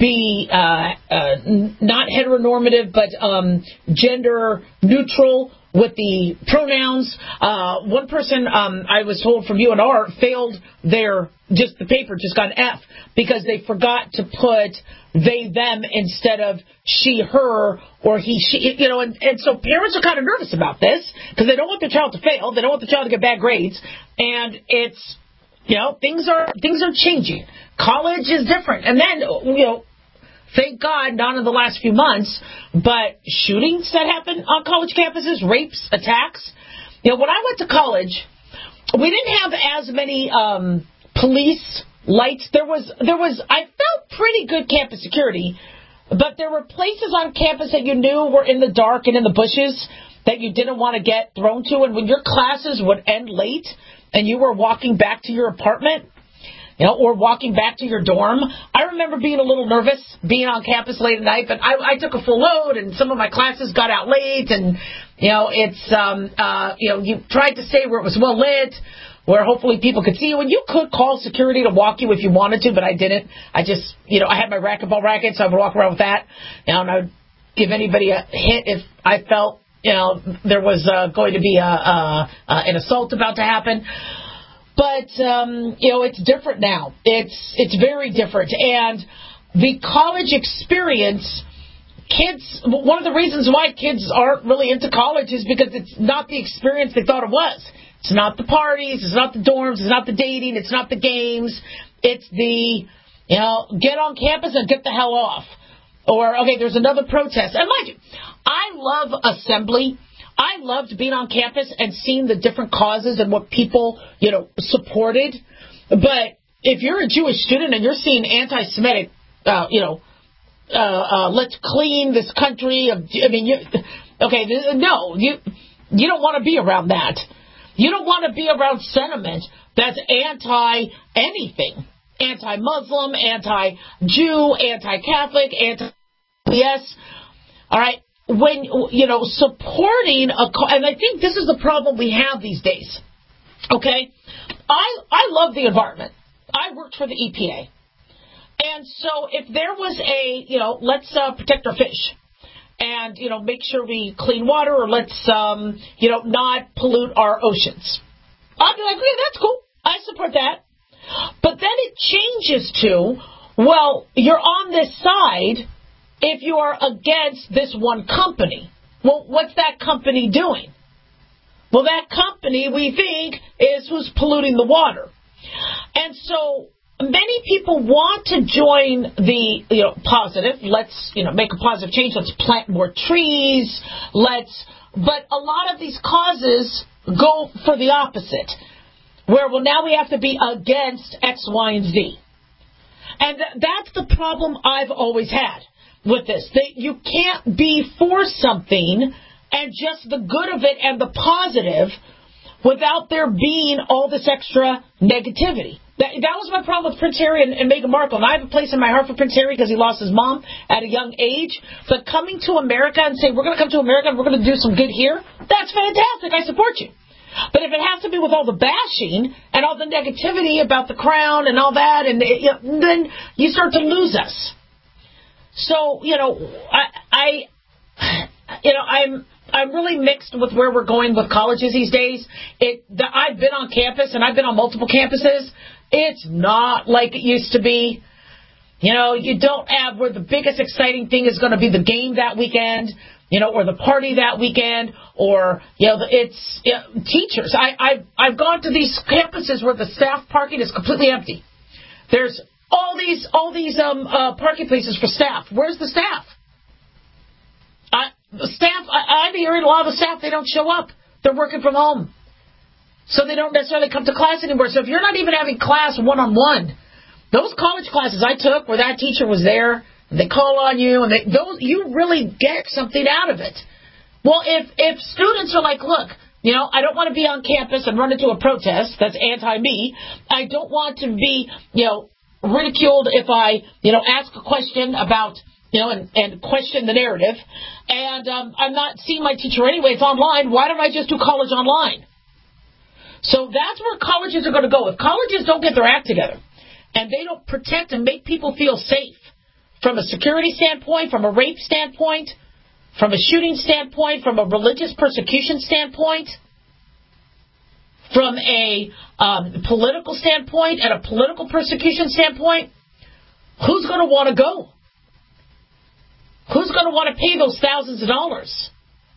be uh, uh, not heteronormative but um, gender neutral with the pronouns. Uh, one person, um, I was told from U N R, failed their, just the paper just got an F because they forgot to put they, them instead of she, her, or he, she, you know, and, and so parents are kind of nervous about this because they don't want their child to fail. They don't want the child to get bad grades. And it's, you know, things are, things are changing. College is different. And then, you know, thank God, not in the last few months, but shootings that happen on college campuses, rapes, attacks. You know, when I went to college, we didn't have as many um, police lights. There was, there was, I felt pretty good campus security, but there were places on campus that you knew were in the dark and in the bushes that you didn't want to get thrown to. And when your classes would end late and you were walking back to your apartment, you know, or walking back to your dorm. I remember being a little nervous being on campus late at night, but I, I took a full load, and some of my classes got out late, and, you know, it's, um, uh, you know, you tried to stay where it was well lit, where hopefully people could see you, and you could call security to walk you if you wanted to, but I didn't. I just, you know, I had my racquetball racket, so I would walk around with that, you know, and I would give anybody a hit if I felt, you know, there was uh, going to be a, uh, uh, an assault about to happen. But, um, you know, it's different now. It's it's very different. And the college experience, kids, one of the reasons why kids aren't really into college is because it's not the experience they thought it was. It's not the parties. It's not the dorms. It's not the dating. It's not the games. It's the, you know, get on campus and get the hell off. Or, okay, there's another protest. And mind you, I love assembly. I loved being on campus and seeing the different causes and what people, you know, supported. But if you're a Jewish student and you're seeing anti-Semitic, uh, you know, uh, uh, let's clean this country of, I mean, you, okay, no, you you don't want to be around that. You don't want to be around sentiment that's anti-anything. Anti-Muslim, anti-Jew, anti-Catholic, anti-yes. All right. When, you know, supporting a, and I think this is the problem we have these days, okay? I I love the environment. I worked for the E P A. And so if there was a, you know, let's uh, protect our fish and, you know, make sure we clean water, or let's, um, you know, not pollute our oceans. I'd be like, yeah, that's cool. I support that. But then it changes to, well, you're on this side if you are against this one company. Well, what's that company doing? Well, that company, we think, is who's polluting the water. And so many people want to join the, you know, positive. Let's, you know, make a positive change. Let's plant more trees. Let's, but a lot of these causes, go for the opposite, where, well, now we have to be against X, Y, and Z. And th- that's the problem I've always had with this. That you can't be for something and just the good of it and the positive without there being all this extra negativity. That, that was my problem with Prince Harry and, and Meghan Markle. And I have a place in my heart for Prince Harry because he lost his mom at a young age. But coming to America and saying, we're going to come to America and we're going to do some good here, that's fantastic. I support you. But if it has to be with all the bashing and all the negativity about the crown and all that, and it, you know, then you start to lose us. So, you know, I, I you know, I'm I'm really mixed with where we're going with colleges these days. It the, I've been on campus, and I've been on multiple campuses. It's not like it used to be. You know, you don't have where the biggest exciting thing is going to be the game that weekend, you know, or the party that weekend, or, you know, it's you know, teachers. I, I've, I've gone to these campuses where the staff parking is completely empty. There's all these all these um uh, parking places for staff. Where's the staff? I, the staff, I, I'm hearing a lot of the staff, they don't show up. They're working from home. So they don't necessarily come to class anymore. So if you're not even having class one-on-one, those college classes I took where that teacher was there, they call on you, and they, those you really get something out of it. Well, if if students are like, look, you know, I don't want to be on campus and run into a protest that's anti-me. I don't want to be, you know, ridiculed if I, you know, ask a question about, you know, and, and question the narrative. And um, I'm not seeing my teacher anyway. It's online. Why don't I just do college online? So that's where colleges are going to go. If colleges don't get their act together and they don't protect and make people feel safe from a security standpoint, from a rape standpoint, from a shooting standpoint, from a religious persecution standpoint, from a um, political standpoint and a political persecution standpoint, who's going to want to go? Who's going to want to pay those thousands of dollars?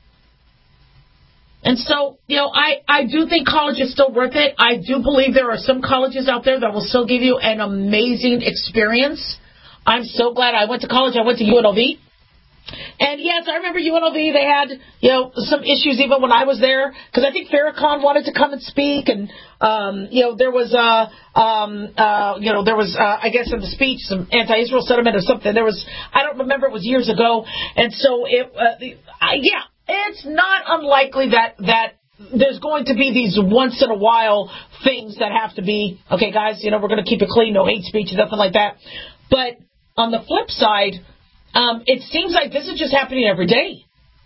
And so, you know, I, I do think college is still worth it. I do believe there are some colleges out there that will still give you an amazing experience. I'm so glad I went to college. I went to U N L V. And, yes, I remember U N L V, they had, you know, some issues even when I was there, because I think Farrakhan wanted to come and speak, and, um, you know, there was, uh, um, uh, you know, there was, uh, I guess in the speech, some anti-Israel sentiment or something. There was, I don't remember, it was years ago. And so, it, uh, I, yeah, it's not unlikely that, that there's going to be these once-in-a-while things that have to be, okay, guys, you know, we're going to keep it clean, no hate speech, nothing like that. But on the flip side, Um, it seems like this is just happening every day.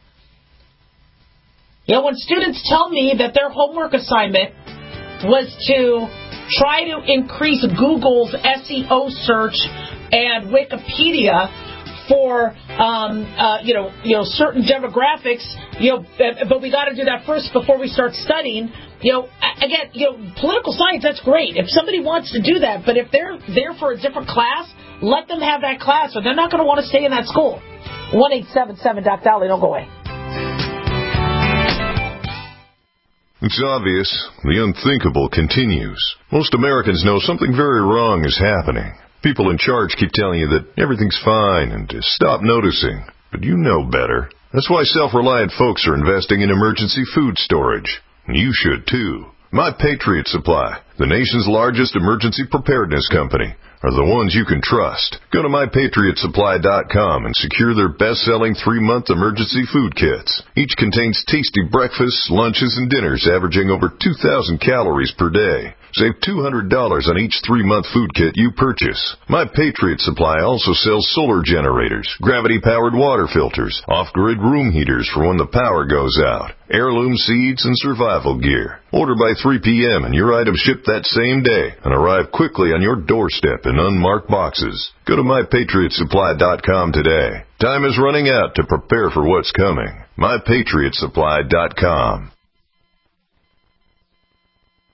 You know, when students tell me that their homework assignment was to try to increase Google's S E O search and Wikipedia for, um, uh, you know, you know, certain demographics, you know, but we got to do that first before we start studying. You know, again, you know, political science, that's great. If somebody wants to do that, but if they're there for a different class, let them have that class, or they're not going to want to stay in that school. one eight seven seven Doc Dolly, don't go away. It's obvious. The unthinkable continues. Most Americans know something very wrong is happening. People in charge keep telling you that everything's fine and to stop noticing. But you know better. That's why self-reliant folks are investing in emergency food storage. And you should too. My Patriot Supply, the nation's largest emergency preparedness company, are the ones you can trust. Go to my patriot supply dot com and secure their best-selling three-month emergency food kits. Each contains tasty breakfasts, lunches, and dinners averaging over two thousand calories per day. Save two hundred dollars on each three-month food kit you purchase. My Patriot Supply also sells solar generators, gravity-powered water filters, off-grid room heaters for when the power goes out, heirloom seeds, and survival gear. Order by three p.m. and your items ship that same day and arrive quickly on your doorstep in unmarked boxes. Go to my patriot supply dot com today. Time is running out to prepare for what's coming. my patriot supply dot com.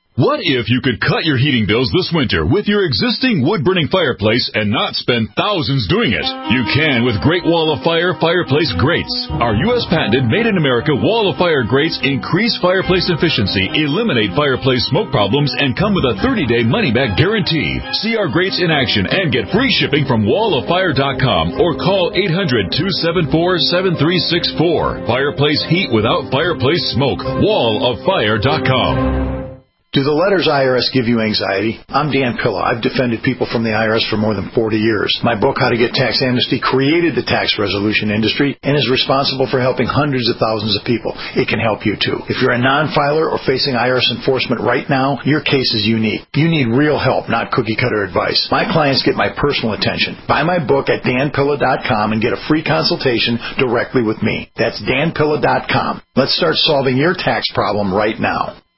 What if you could cut your heating bills this winter with your existing wood-burning fireplace and not spend thousands doing it? You can with Great Wall of Fire fireplace grates. Our U S patented made-in-America Wall of Fire grates increase fireplace efficiency, eliminate fireplace smoke problems, and come with a thirty-day money-back guarantee. See our grates in action and get free shipping from wall of fire dot com or call eight hundred, two seven four, seven three six four. Fireplace heat without fireplace smoke. wall of fire dot com. Do the letters I R S give you anxiety? I'm Dan Pilla. I've defended people from the I R S for more than forty years. My book, How to Get Tax Amnesty, created the tax resolution industry and is responsible for helping hundreds of thousands of people. It can help you, too. If you're a non-filer or facing I R S enforcement right now, your case is unique. You need real help, not cookie-cutter advice. My clients get my personal attention. Buy my book at dan pilla dot com and get a free consultation directly with me. That's dan pilla dot com. Let's start solving your tax problem right now.